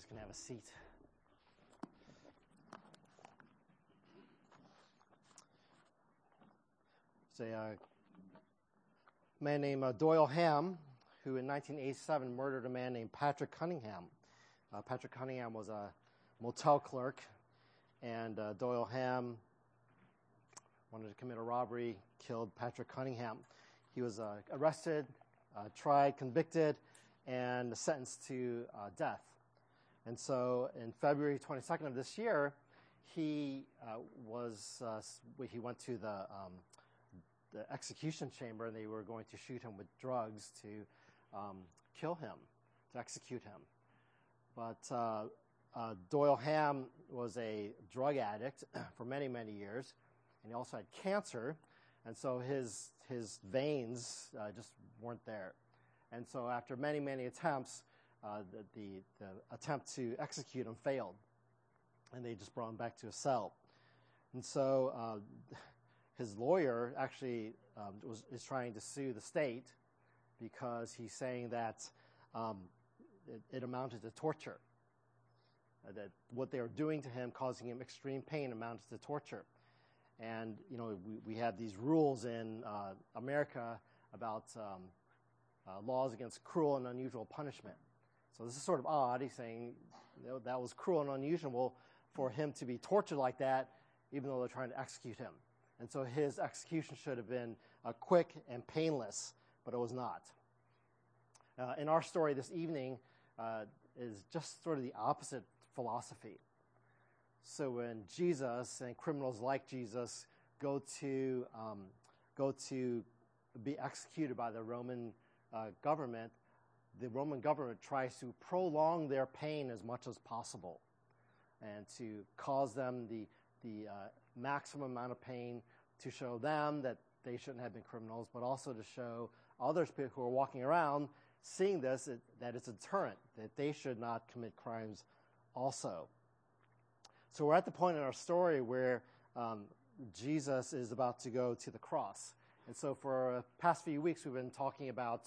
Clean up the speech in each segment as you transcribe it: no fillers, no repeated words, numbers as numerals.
guys can have a seat. There's a man named Doyle Hamm, who in 1987 murdered a man named Patrick Cunningham. Patrick Cunningham was a motel clerk, and Doyle Hamm wanted to commit a robbery, killed Patrick Cunningham. He was arrested, tried, convicted, and sentenced to death. And so in February 22nd of this year, he went to the execution chamber, and they were going to shoot him with drugs to kill him, to execute him. But Doyle Hamm was a drug addict for many, many years, and he also had cancer, and so his veins just weren't there. And so after many, many attempts, the attempt to execute him failed, and they just brought him back to a cell. And so his lawyer actually is trying to sue the state because he's saying that it amounted to torture, that what they were doing to him, causing him extreme pain, amounted to torture. And, you know, we have these rules in America about laws against cruel and unusual punishment. So this is sort of odd. He's saying, you know, that was cruel and unusual for him to be tortured like that, even though they're trying to execute him. And so his execution should have been quick and painless, but it was not. In our story this evening is just sort of the opposite philosophy. So when Jesus and criminals like Jesus go to be executed by the Roman government, the Roman government tries to prolong their pain as much as possible and to cause them the maximum amount of pain, to show them that they shouldn't have been criminals, but also to show others who are walking around seeing this, that it's a deterrent, that they should not commit crimes also. So we're at the point in our story where Jesus is about to go to the cross. And so for the past few weeks, we've been talking about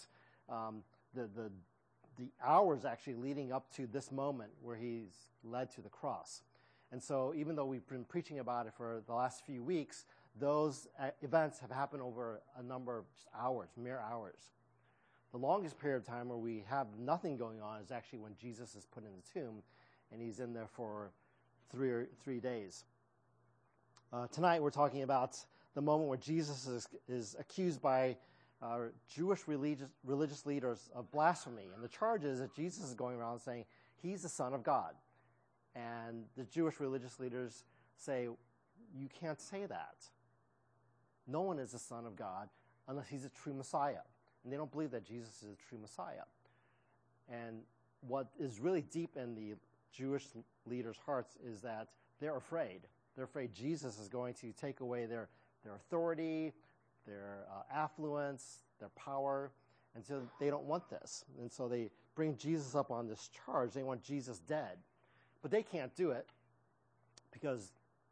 the hours actually leading up to this moment where he's led to the cross. And so even though we've been preaching about it for the last few weeks, those events have happened over a number of just hours, mere hours. The longest period of time where we have nothing going on is actually when Jesus is put in the tomb, and he's in there for 3 days. Tonight we're talking about the moment where Jesus is accused by Jewish religious leaders of blasphemy. And the charge is that Jesus is going around saying he's the Son of God. And the Jewish religious leaders say, you can't say that. No one is the Son of God unless he's a true Messiah. And they don't believe that Jesus is a true Messiah. And what is really deep in the Jewish leaders' hearts is that they're afraid. They're afraid Jesus is going to take away their authority, their affluence, their power, and so they don't want this. And so they bring Jesus up on this charge. They want Jesus dead. But they can't do it because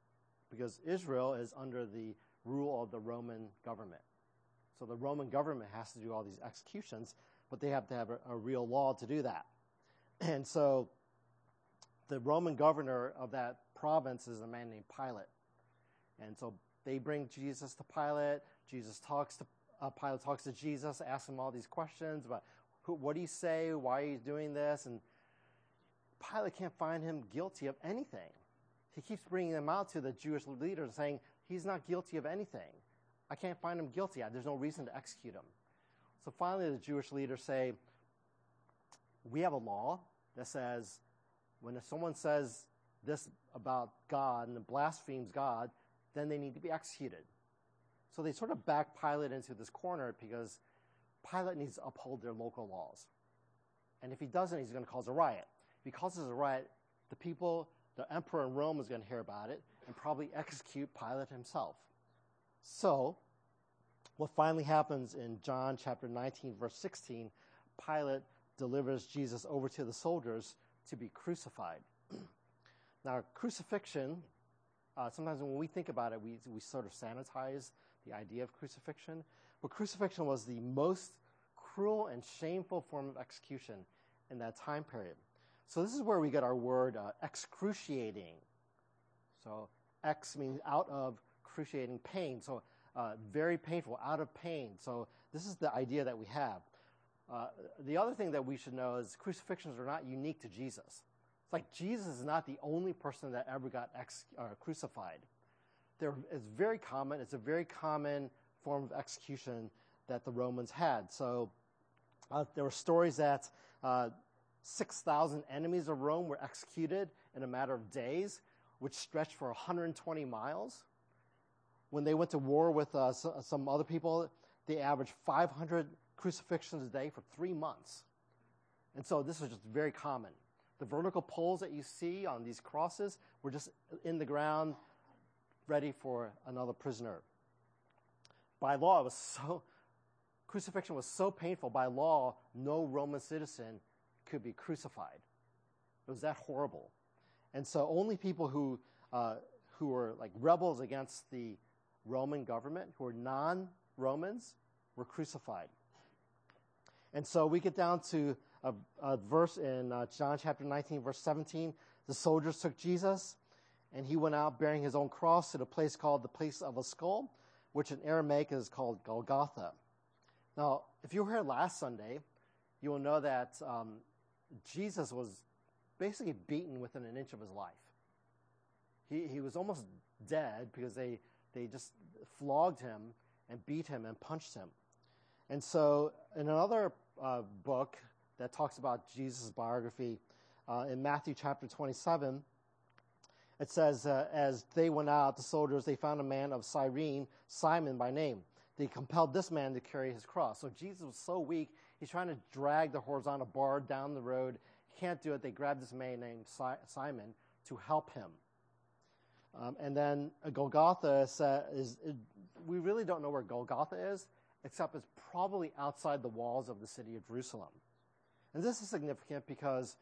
Israel is under the rule of the Roman government. So the Roman government has to do all these executions, but they have to have a real law to do that. And so the Roman governor of that province is a man named Pilate. And so they bring Jesus to Pilate. Pilate talks to Jesus, asks him all these questions about what do you say, why are you doing this? And Pilate can't find him guilty of anything. He keeps bringing them out to the Jewish leaders saying, he's not guilty of anything. I can't find him guilty. There's no reason to execute him. So finally the Jewish leaders say, we have a law that says when someone says this about God and blasphemes God, then they need to be executed. So they sort of back Pilate into this corner because Pilate needs to uphold their local laws. And if he doesn't, he's going to cause a riot. If he causes a riot, the emperor in Rome is going to hear about it and probably execute Pilate himself. So what finally happens in John chapter 19, verse 16, Pilate delivers Jesus over to the soldiers to be crucified. Now, crucifixion, sometimes when we think about it, we sort of sanitize the idea of crucifixion. But crucifixion was the most cruel and shameful form of execution in that time period. So this is where we get our word excruciating. So X means out of excruciating pain. So very painful, out of pain. So this is the idea that we have. The other thing that we should know is crucifixions are not unique to Jesus. It's like Jesus is not the only person that ever got crucified. It's very common. It's a very common form of execution that the Romans had. So there were stories that 6,000 enemies of Rome were executed in a matter of days, which stretched for 120 miles. When they went to war with some other people, they averaged 500 crucifixions a day for 3 months. And so this was just very common. The vertical poles that you see on these crosses were just in the ground, ready for another prisoner. By law, crucifixion was so painful, by law, no Roman citizen could be crucified. It was that horrible. And so only people who were like rebels against the Roman government, who were non-Romans, were crucified. And so we get down to a verse in John chapter 19, verse 17. The soldiers took Jesus, and he went out bearing his own cross to the place called the place of a skull, which in Aramaic is called Golgotha. Now, if you were here last Sunday, you will know that Jesus was basically beaten within an inch of his life. He was almost dead because they just flogged him and beat him and punched him. And so in another book that talks about Jesus' biography, in Matthew chapter 27, it says, as they went out, the soldiers, they found a man of Cyrene, Simon by name. They compelled this man to carry his cross. So Jesus was so weak, he's trying to drag the horizontal bar down the road. He can't do it. They grabbed this man named Simon to help him. And then Golgotha we really don't know where Golgotha is, except it's probably outside the walls of the city of Jerusalem. And this is significant because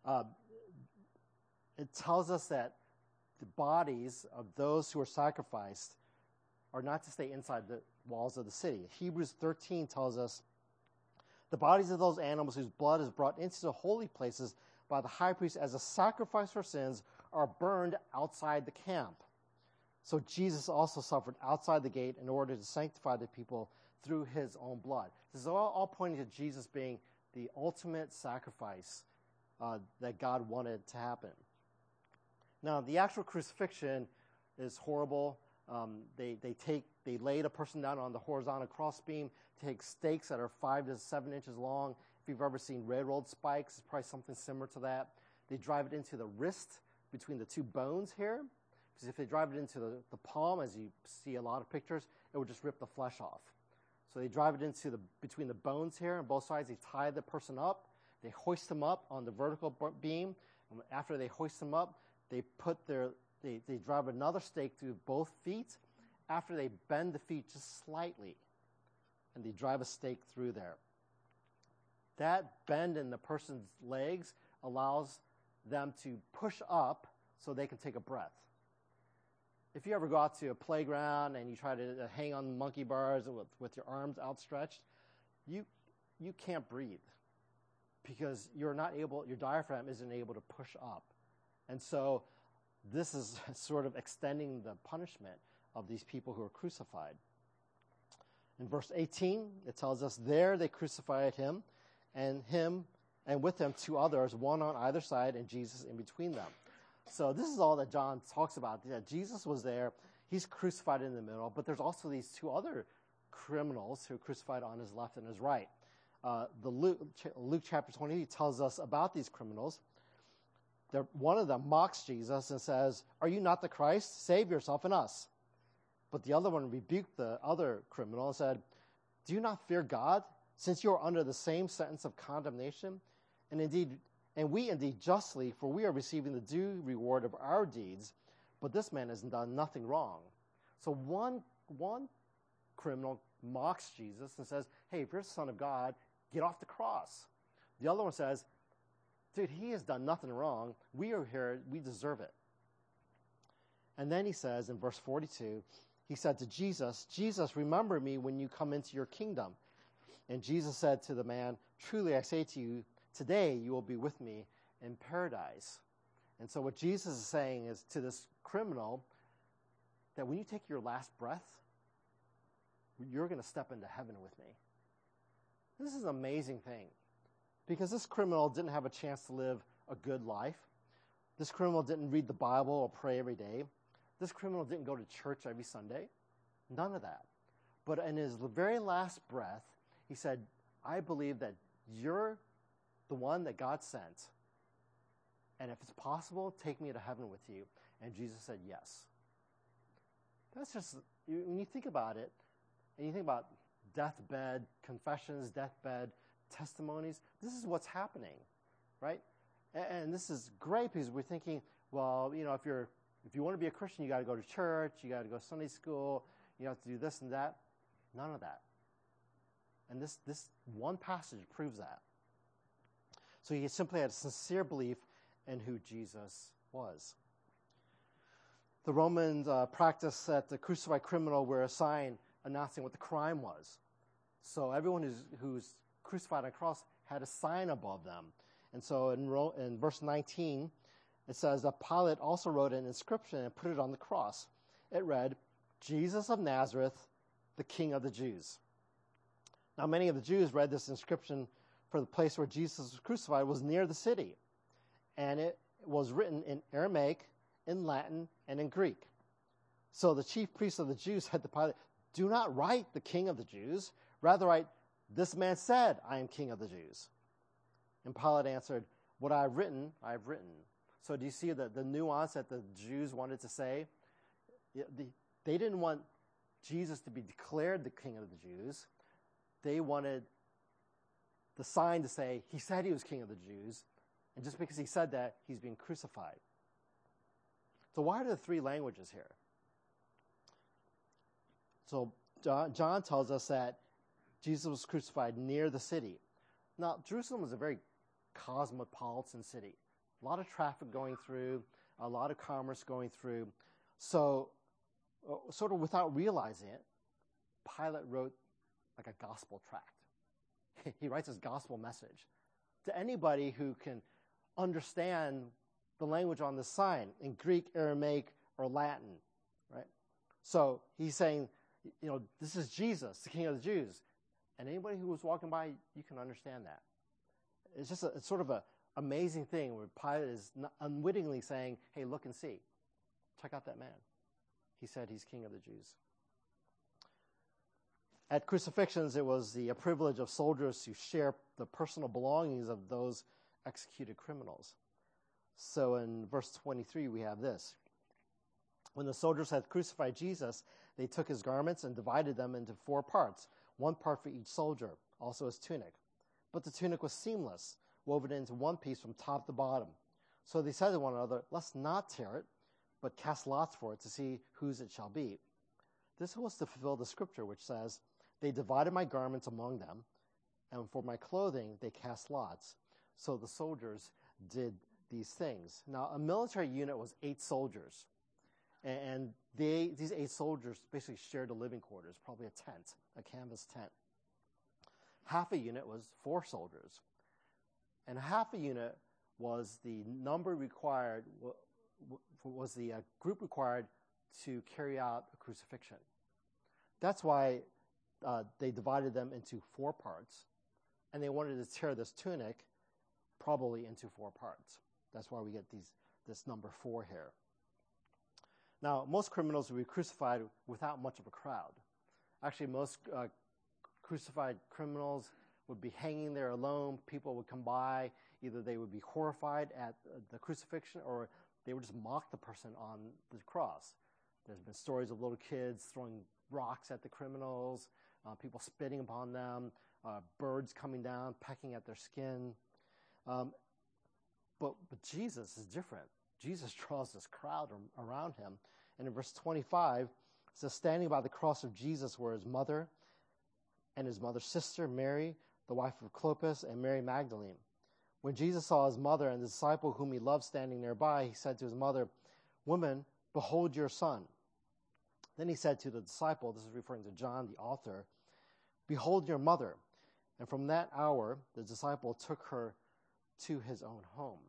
it tells us that the bodies of those who are sacrificed are not to stay inside the walls of the city. Hebrews 13 tells us, the bodies of those animals whose blood is brought into the holy places by the high priest as a sacrifice for sins are burned outside the camp. So Jesus also suffered outside the gate in order to sanctify the people through his own blood. This is all pointing to Jesus being the ultimate sacrifice that God wanted to happen. Now, the actual crucifixion is horrible. They laid a person down on the horizontal crossbeam, take stakes that are 5 to 7 inches long. If you've ever seen railroad spikes, it's probably something similar to that. They drive it into the wrist between the two bones here, because if they drive it into the palm, as you see a lot of pictures, it would just rip the flesh off. So they drive it into between the bones here on both sides. They tie the person up. They hoist them up on the vertical beam. And after they hoist them up, they drive another stake through both feet. After they bend the feet just slightly, and they drive a stake through there. That bend in the person's legs allows them to push up so they can take a breath. If you ever go out to a playground and you try to hang on monkey bars with your arms outstretched, you can't breathe because your diaphragm isn't able to push up. And so this is sort of extending the punishment of these people who are crucified. In verse 18, it tells us, there they crucified him and with him 2 others, one on either side and Jesus in between them. So this is all that John talks about. Yeah, Jesus was there. He's crucified in the middle, but there's also these 2 other criminals who are crucified on his left and his right. Luke chapter 20 tells us about these criminals. One of them mocks Jesus and says, are you not the Christ? Save yourself and us. But the other one rebuked the other criminal and said, do you not fear God, since you are under the same sentence of condemnation? And we indeed justly, for we are receiving the due reward of our deeds, but this man has done nothing wrong. So one criminal mocks Jesus and says, hey, if you're the Son of God, get off the cross. The other one says, dude, he has done nothing wrong. We are here. We deserve it. And then he says in verse 42, he said to Jesus, Jesus, remember me when you come into your kingdom. And Jesus said to the man, truly I say to you, today you will be with me in paradise. And so what Jesus is saying is to this criminal that when you take your last breath, you're going to step into heaven with me. This is an amazing thing because this criminal didn't have a chance to live a good life. This criminal didn't read the Bible or pray every day. This criminal didn't go to church every Sunday. None of that. But in his very last breath, he said, I believe that you're the one that God sent. And if it's possible, take me to heaven with you. And Jesus said, yes. That's just, when you think about it, and you think about deathbed confessions, deathbed testimonies, this is what's happening, right? And this is great because we're thinking, well, you know, if you want to be a Christian, you got to go to church, you got to go to Sunday school, you have to do this and that. None of that. And this one passage proves that. So he simply had a sincere belief in who Jesus was. The Romans practiced that the crucified criminal wear a sign announcing what the crime was. So everyone who's crucified on a cross had a sign above them. And so in verse 19, it says that Pilate also wrote an inscription and put it on the cross. It read, Jesus of Nazareth, the King of the Jews. Now many of the Jews read this inscription for the place where Jesus was crucified was near the city. And it was written in Aramaic, in Latin, and in Greek. So the chief priests of the Jews said to Pilate, do not write the King of the Jews. Rather write, this man said, I am King of the Jews. And Pilate answered, what I have written, I have written. So do you see the nuance that the Jews wanted to say? They didn't want Jesus to be declared the King of the Jews. They wanted the sign to say, he said he was King of the Jews, and just because he said that, he's being crucified. So why are there three languages here? So John tells us that Jesus was crucified near the city. Now, Jerusalem was a very cosmopolitan city. A lot of traffic going through, a lot of commerce going through. So, sort of without realizing it, Pilate wrote like a gospel tract. He writes his gospel message to anybody who can understand the language on the sign in Greek, Aramaic, or Latin, right? So he's saying, you know, this is Jesus, the King of the Jews. And anybody who was walking by, you can understand that. It's just it's sort of an amazing thing where Pilate is unwittingly saying, hey, look and see. Check out that man. He said he's King of the Jews. At crucifixions, it was the privilege of soldiers to share the personal belongings of those executed criminals. So in verse 23, we have this. When the soldiers had crucified Jesus, they took his garments and divided them into 4 parts, 1 part for each soldier, also his tunic. But the tunic was seamless, woven into one piece from top to bottom. So they said to one another, let's not tear it, but cast lots for it to see whose it shall be. This was to fulfill the scripture which says, they divided my garments among them, and for my clothing they cast lots. So the soldiers did these things. Now, a military unit was 8 soldiers. And these 8 soldiers basically shared a living quarters, probably a tent, a canvas tent. Half a unit was 4 soldiers. And half a unit was the number required, was the group required to carry out a crucifixion. That's why they divided them into 4 parts. And they wanted to tear this tunic probably into 4 parts. That's why we get this number 4 here. Now, most criminals would be crucified without much of a crowd. Actually, most crucified criminals would be hanging there alone. People would come by. Either they would be horrified at the crucifixion or they would just mock the person on the cross. There's been stories of little kids throwing rocks at the criminals, people spitting upon them, birds coming down, pecking at their skin. But Jesus is different. Jesus draws this crowd around him. And in verse 25, it says, standing by the cross of Jesus were his mother and his mother's sister, Mary, the wife of Clopas, and Mary Magdalene. When Jesus saw his mother and the disciple whom he loved standing nearby, he said to his mother, woman, behold your son. Then he said to the disciple, this is referring to John, the author, behold your mother. And from that hour, the disciple took her to his own home.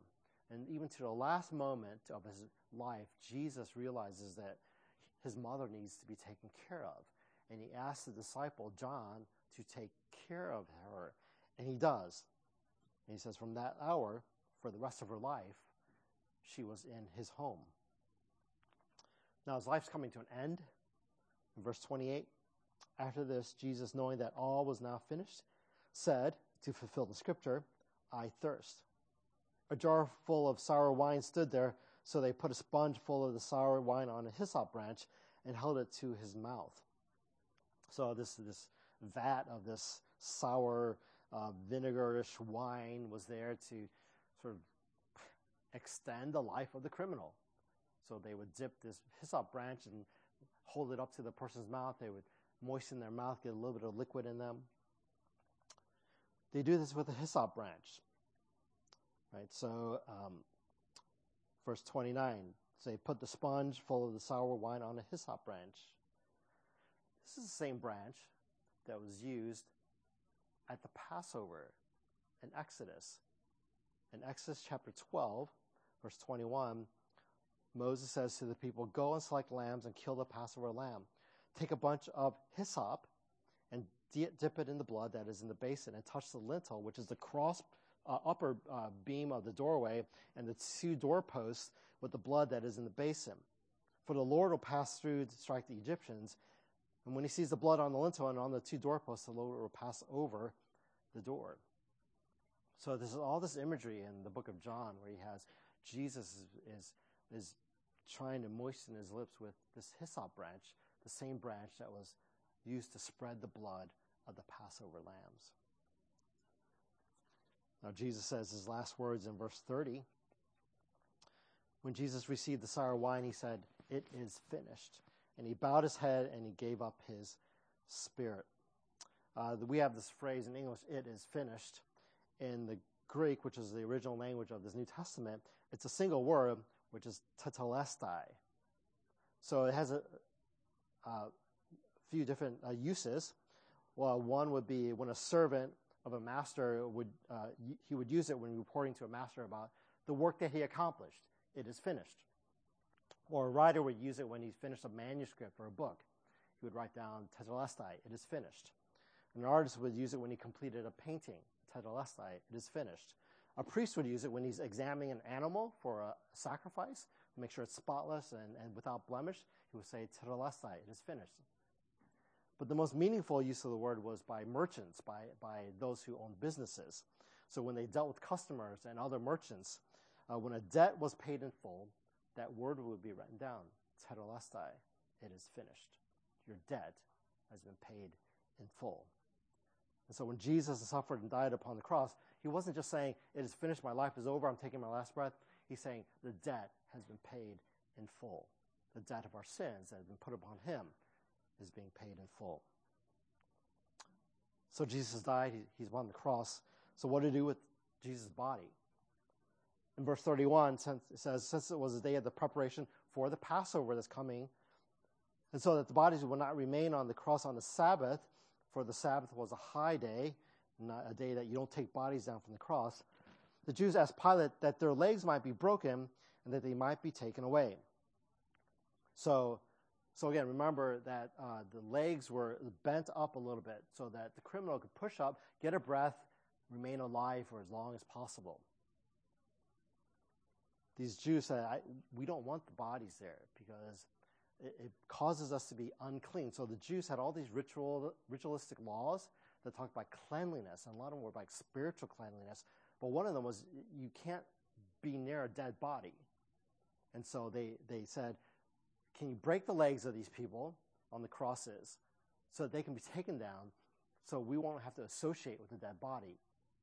And even to the last moment of his life, Jesus realizes that his mother needs to be taken care of. And he asks the disciple, John, to take care of her. And he does. And he says from that hour, for the rest of her life, she was in his home. Now his life's coming to an end. In verse 28, after this, Jesus, knowing that all was now finished, said, to fulfill the scripture, I thirst. A jar full of sour wine stood there, so they put a sponge full of the sour wine on a hyssop branch and held it to his mouth. So this vat of this sour vinegarish wine was there to sort of extend the life of the criminal. So they would dip this hyssop branch and hold it up to the person's mouth. They would moisten their mouth, get a little bit of liquid in them. They do this with a hyssop branch. Right, so verse 29, so they put the sponge full of the sour wine on a hyssop branch. This is the same branch that was used at the Passover in Exodus. In Exodus chapter 12, verse 21, Moses says to the people, go and select lambs and kill the Passover lamb. Take a bunch of hyssop and dip it in the blood that is in the basin and touch the lintel, which is the upper beam of the doorway, and the two doorposts with the blood that is in the basin. For the Lord will pass through to strike the Egyptians, and when he sees the blood on the lintel and on the two doorposts, the Lord will pass over the door. So there's all this imagery in the book of John where he has Jesus is trying to moisten his lips with this hyssop branch, the same branch that was used to spread the blood of the Passover lambs. Now Jesus says his last words in verse 30. When Jesus received the sour wine, he said, it is finished. And he bowed his head and he gave up his spirit. We have this phrase in English, it is finished. In the Greek, which is the original language of this New Testament, it's a single word, which is tetelestai. So it has a few different uses. Well, one would be when a servant of a master he would use it when reporting to a master about the work that he accomplished. It is finished. Or a writer would use it when he's finished a manuscript or a book. He would write down tetelestai, it is finished. An artist would use it when he completed a painting, tetelestai, it is finished. A priest would use it when he's examining an animal for a sacrifice, to make sure it's spotless and without blemish. He would say, tetelestai, it is finished. But the most meaningful use of the word was by merchants, by those who owned businesses. So when they dealt with customers and other merchants, when a debt was paid in full, that word would be written down, tetelestai, it is finished. Your debt has been paid in full. And so when Jesus suffered and died upon the cross, he wasn't just saying, it is finished, my life is over, I'm taking my last breath. He's saying, the debt has been paid in full. The debt of our sins that has been put upon him is being paid in full. So Jesus died, he's on the cross. So what to do with Jesus' body? In verse 31, it says, since it was the day of the preparation for the Passover that's coming, and so that the bodies will not remain on the cross on the Sabbath, for the Sabbath was a high day, not a day that you don't take bodies down from the cross, the Jews asked Pilate that their legs might be broken and that they might be taken away. So again, remember that the legs were bent up a little bit so that the criminal could push up, get a breath, remain alive for as long as possible. These Jews said, we don't want the bodies there because it causes us to be unclean. So the Jews had all these ritualistic laws that talked about cleanliness, and a lot of them were like spiritual cleanliness. But one of them was you can't be near a dead body. And so they said, can you break the legs of these people on the crosses so that they can be taken down so we won't have to associate with the dead body?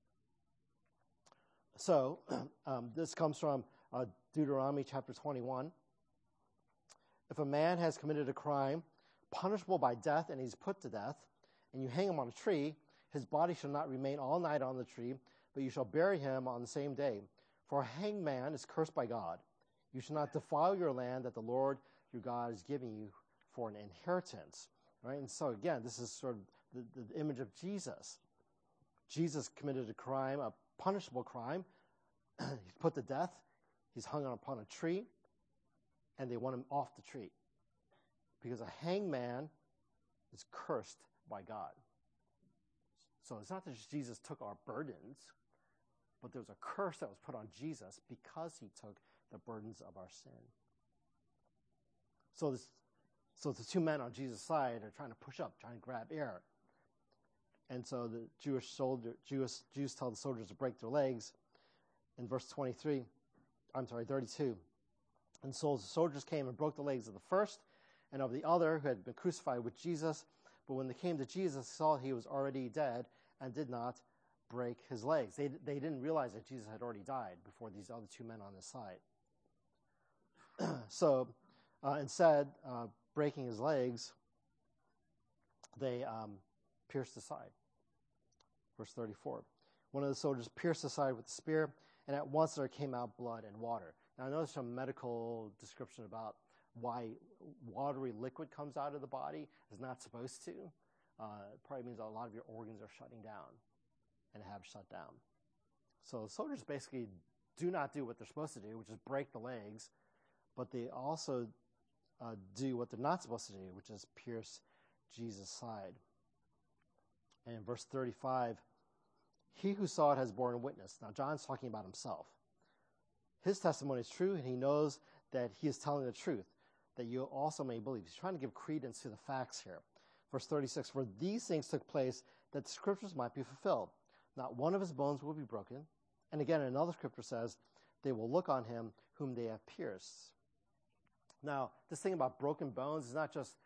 So this comes from Deuteronomy chapter 21. If a man has committed a crime punishable by death and he's put to death, and you hang him on a tree, his body shall not remain all night on the tree, but you shall bury him on the same day. For a hanged man is cursed by God. You shall not defile your land that the Lord your God is giving you for an inheritance. Right? And so again, this is sort of the image of Jesus. Jesus committed a crime, a punishable crime. He's put to death. He's hung upon a tree, and they want him off the tree. Because a hangman is cursed by God. So it's not that Jesus took our burdens, but there was a curse that was put on Jesus because he took the burdens of our sin. So the two men on Jesus' side are trying to push up, trying to grab air. And so the Jews tell the soldiers to break their legs. In verse 32. And so the soldiers came and broke the legs of the first and of the other who had been crucified with Jesus. But when they came to Jesus, they saw he was already dead and did not break his legs. They didn't realize that Jesus had already died before these other two men on his side. So instead, breaking his legs, they pierced his side. Verse 34. One of the soldiers pierced his side with a spear, and at once there came out blood and water. Now, I know there's some medical description about why watery liquid comes out of the body. It's not supposed to. It probably means a lot of your organs are shutting down and have shut down. So soldiers basically do not do what they're supposed to do, which is break the legs, but they also do what they're not supposed to do, which is pierce Jesus' side. And in verse 35, he who saw it has borne witness. Now, John's talking about himself. His testimony is true, and he knows that he is telling the truth, that you also may believe. He's trying to give credence to the facts here. Verse 36, for these things took place that the scriptures might be fulfilled. Not one of his bones will be broken. And again, another scripture says, they will look on him whom they have pierced. Now, this thing about broken bones is not just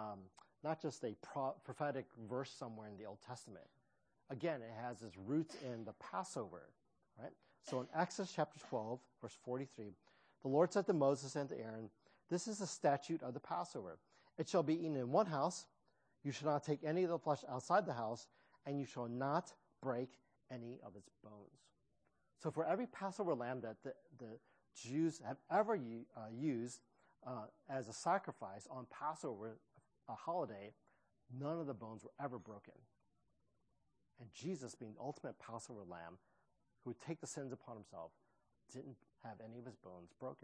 a prophetic verse somewhere in the Old Testament. Again, it has its roots in the Passover, right? So in Exodus chapter 12, verse 43, the Lord said to Moses and to Aaron, this is the statute of the Passover. It shall be eaten in one house. You shall not take any of the flesh outside the house, and you shall not break any of its bones. So for every Passover lamb that the Jews have ever used as a sacrifice on Passover, a holiday, none of the bones were ever broken. And Jesus, being the ultimate Passover lamb, who would take the sins upon himself, didn't have any of his bones broken.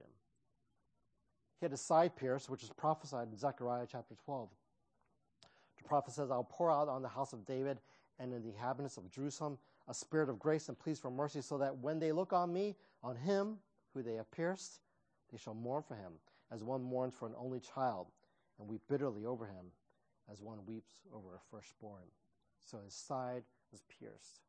He had his side pierced, which is prophesied in Zechariah chapter 12. The prophet says, I'll pour out on the house of David and in the inhabitants of Jerusalem a spirit of grace and pleas for mercy, so that when they look on me, on him who they have pierced, they shall mourn for him, as one mourns for an only child, and weep bitterly over him, as one weeps over a firstborn. So his side was pierced.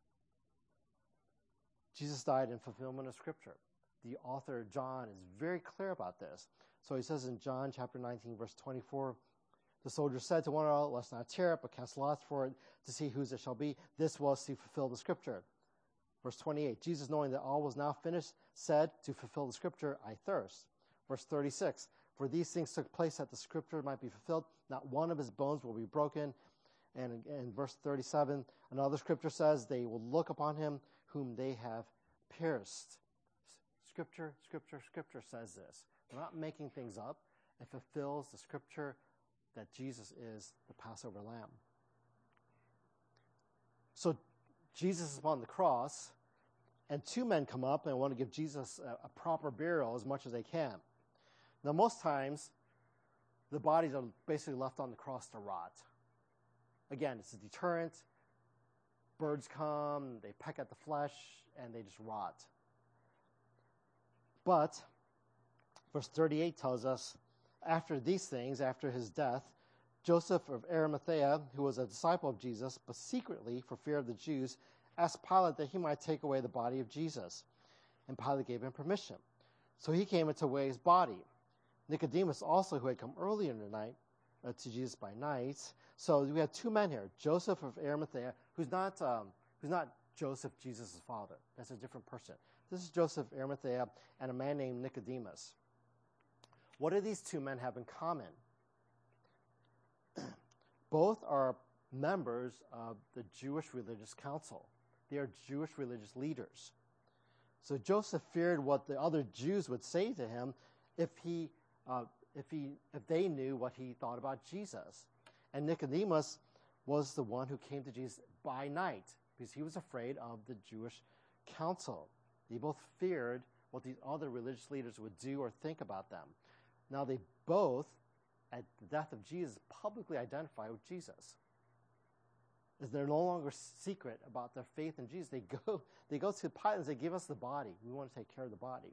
Jesus died in fulfillment of Scripture. The author, John, is very clear about this. So he says in John chapter 19, verse 24, the soldiers said to one another, let's not tear it, but cast lots for it to see whose it shall be. This was to fulfill the Scripture. Verse 28, Jesus, knowing that all was now finished, said, to fulfill the Scripture, I thirst. Verse 36, for these things took place that the Scripture might be fulfilled. Not one of his bones will be broken. And in verse 37, another Scripture says, they will look upon him whom they have pierced. Scripture says this. We're not making things up. It fulfills the Scripture that Jesus is the Passover lamb. So Jesus is upon the cross, and two men come up and want to give Jesus a proper burial as much as they can. Now, most times, the bodies are basically left on the cross to rot. Again, it's a deterrent. Birds come, they peck at the flesh, and they just rot. But verse 38 tells us, after these things, after his death, Joseph of Arimathea, who was a disciple of Jesus, but secretly, for fear of the Jews, asked Pilate that he might take away the body of Jesus. And Pilate gave him permission. So he came and took away his body. Nicodemus also, who had come earlier in the night to Jesus by night. So we have two men here, Joseph of Arimathea, who's not Joseph, Jesus' father. That's a different person. This is Joseph of Arimathea and a man named Nicodemus. What do these two men have in common? Both are members of the Jewish religious council. They are Jewish religious leaders. So Joseph feared what the other Jews would say to him if they knew what he thought about Jesus. And Nicodemus was the one who came to Jesus by night because he was afraid of the Jewish council. They both feared what these other religious leaders would do or think about them. Now they both, at the death of Jesus, publicly identify with Jesus. As they're no longer secret about their faith in Jesus. They go to Pilate and say, give us the body. We want to take care of the body.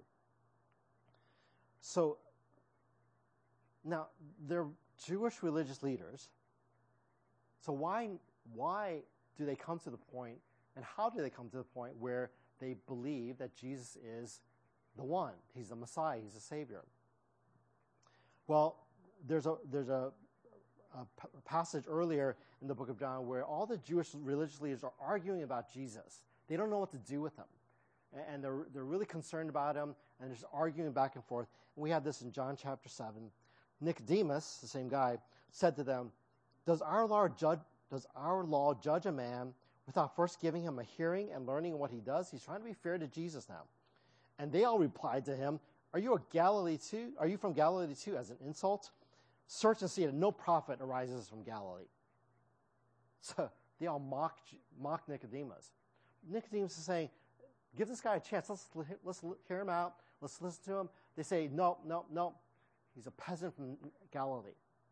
So now they're Jewish religious leaders. So why do they come to the point, and how do they come to the point where they believe that Jesus is the one? He's the Messiah. He's the Savior. Well, there's a passage earlier in the book of John where all the Jewish religious leaders are arguing about Jesus. They don't know what to do with him. And they're really concerned about him, and they're just arguing back and forth. And we have this in John chapter 7. Nicodemus, the same guy, said to them, Does our law judge a man without first giving him a hearing and learning what he does? He's trying to be fair to Jesus now. And they all replied to him, Are you from Galilee too, as an insult? Search and see that no prophet arises from Galilee. So they all mock Nicodemus. Nicodemus is saying, give this guy a chance. Let's hear him out. Let's listen to him. They say, no. He's a peasant from Galilee.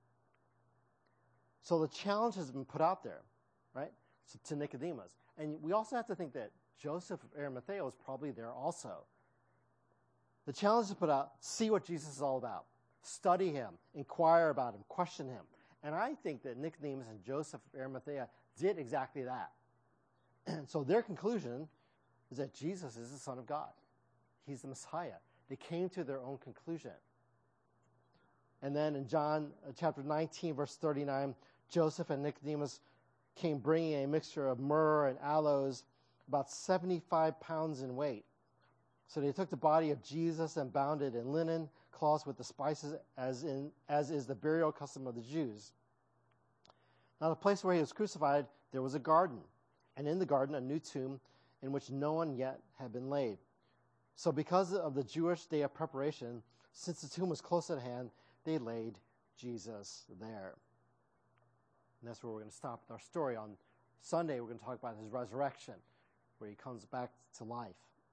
So the challenge has been put out there, right, to Nicodemus. And we also have to think that Joseph of Arimathea was probably there also. The challenge is put out, see what Jesus is all about. Study him, inquire about him, question him. And I think that Nicodemus and Joseph of Arimathea did exactly that. And so their conclusion is that Jesus is the Son of God. He's the Messiah. They came to their own conclusion. And then in John chapter 19, verse 39, Joseph and Nicodemus came bringing a mixture of myrrh and aloes, about 75 pounds in weight. So they took the body of Jesus and bound it in linen cloths with the spices, as is the burial custom of the Jews. Now the place where he was crucified, there was a garden, and in the garden a new tomb in which no one yet had been laid. So because of the Jewish day of preparation, since the tomb was close at hand, they laid Jesus there. And that's where we're going to stop our story. On Sunday, we're going to talk about his resurrection, where he comes back to life.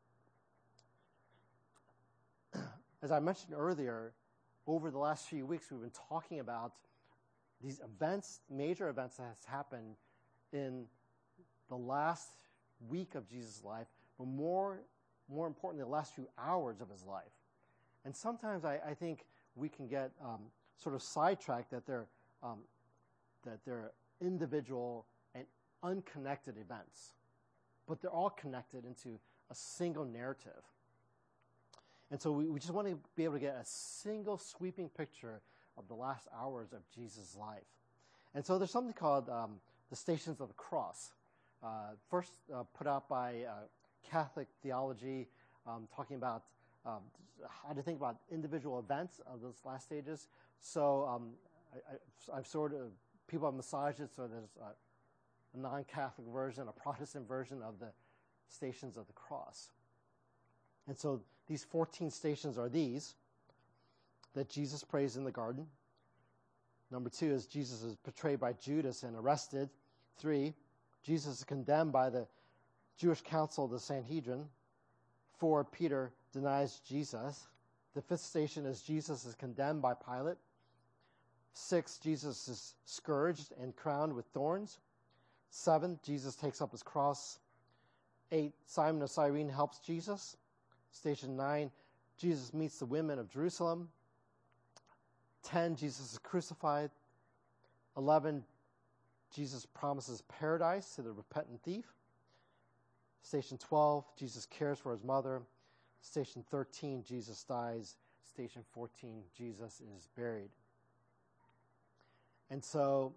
As I mentioned earlier, over the last few weeks, we've been talking about these events, major events that has happened in the last week of Jesus' life, but more importantly, the last few hours of his life. And sometimes I think we can get sort of sidetracked that they're individual and unconnected events, but they're all connected into a single narrative. And so we just want to be able to get a single sweeping picture of the last hours of Jesus' life. And so there's something called the Stations of the Cross, first put out by Catholic theology, talking about how to think about individual events of those last stages. So I've sort of, people have massaged it, so there's a non-Catholic version, a Protestant version of the Stations of the Cross. And so these 14 stations are these: that Jesus prays in the garden. Number 2 is Jesus is betrayed by Judas and arrested. 3, Jesus is condemned by the Jewish council, the Sanhedrin. 4, Peter denies Jesus. The 5th station is Jesus is condemned by Pilate. 6, Jesus is scourged and crowned with thorns. 7, Jesus takes up his cross. 8, Simon of Cyrene helps Jesus. Station 9, Jesus meets the women of Jerusalem. 10, Jesus is crucified. 11, Jesus promises paradise to the repentant thief. Station 12, Jesus cares for his mother. Station 13, Jesus dies. Station 14, Jesus is buried. And so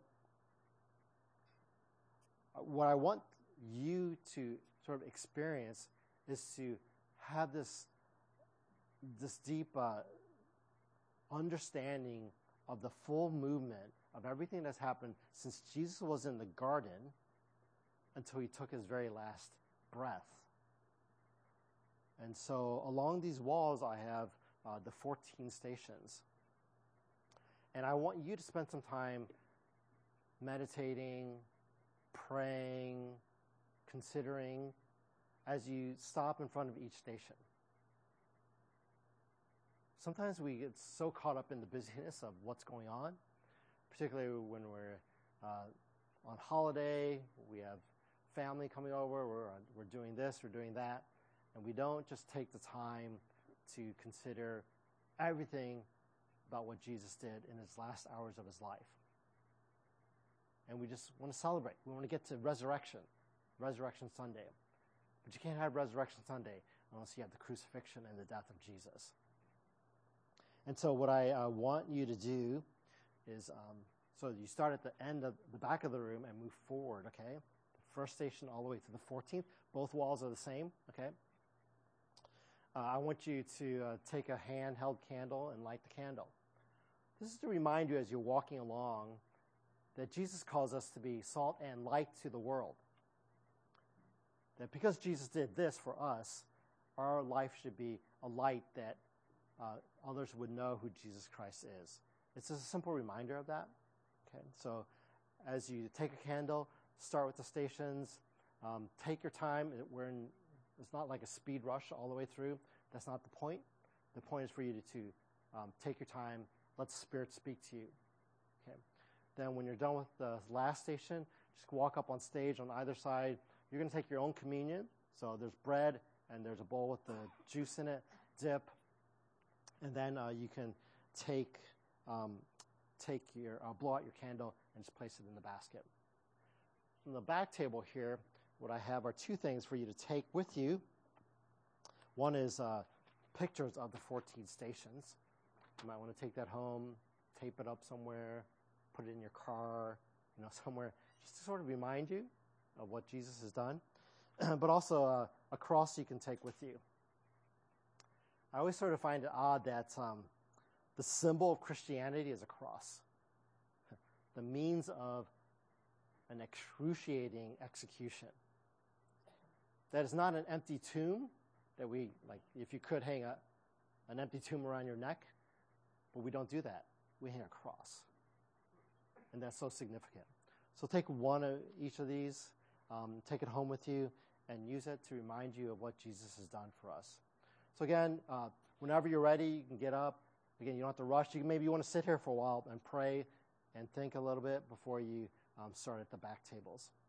what I want you to sort of experience is to have this deep understanding of the full movement of everything that's happened since Jesus was in the garden until he took his very last breath. And so along these walls I have the 14 stations. And I want you to spend some time meditating, praying, considering as you stop in front of each station. sometimes we get so caught up in the busyness of what's going on, particularly when we're on holiday, we have family coming over, we're doing this, we're doing that, and we don't just take the time to consider everything about what Jesus did in his last hours of his life. And we just want to celebrate. We want to get to Resurrection Sunday. But you can't have Resurrection Sunday unless you have the crucifixion and the death of Jesus. And so what I want you to do is, so you start at the end of the back of the room and move forward, okay? The first station all the way to the 14th. Both walls are the same, okay? I want you to take a handheld candle and light the candle. This is to remind you as you're walking along that Jesus calls us to be salt and light to the world. That because Jesus did this for us, our life should be a light that others would know who Jesus Christ is. It's just a simple reminder of that. Okay, so as you take a candle, start with the stations, take your time. It's not like a speed rush all the way through. That's not the point. The point is for you to take your time, let the Spirit speak to you. Okay. Then when you're done with the last station, just walk up on stage on either side. You're going to take your own communion. So there's bread and there's a bowl with the juice in it, dip, and then you can blow out your candle and just place it in the basket. On the back table here, what I have are two things for you to take with you. One is pictures of the 14 stations. You might want to take that home, tape it up somewhere, put it in your car, somewhere, just to sort of remind you of what Jesus has done. But also a cross you can take with you. I always sort of find it odd that the symbol of Christianity is a cross. The means of an excruciating execution. That is not an empty tomb that we, like, if you could hang an empty tomb around your neck, but we don't do that. We hang a cross. And that's so significant. So take one of each of these, take it home with you, and use it to remind you of what Jesus has done for us. So again, whenever you're ready, you can get up. Again, you don't have to rush. Maybe you want to sit here for a while and pray and think a little bit before you start at the back tables.